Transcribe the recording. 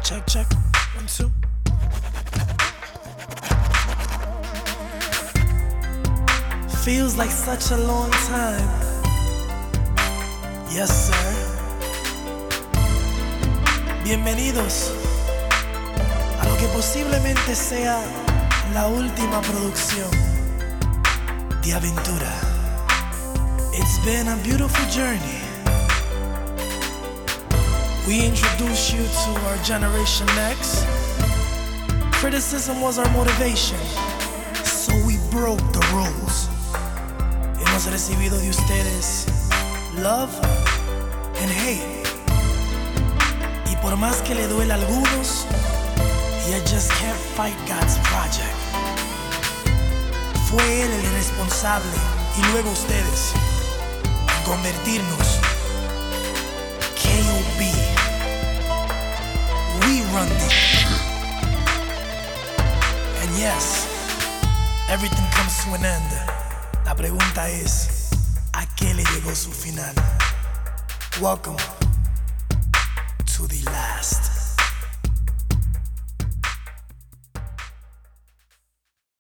Check, check. 1, 2. Feels like such a long time. Yes, sir. Bienvenidos a lo que posiblemente sea la última producción de Aventura. It's been a beautiful journey. We introduced you to our Generation X. Criticism was our motivation, so we broke the rules. Hemos recibido de ustedes love and hate. Y por más que le duela a algunos, you just can't fight God's project. Fue Él el responsable y luego ustedes en convertirnos. K.O.B. We run this shit. And yes, everything comes to an end. La pregunta es, ¿a qué le llegó su final? Welcome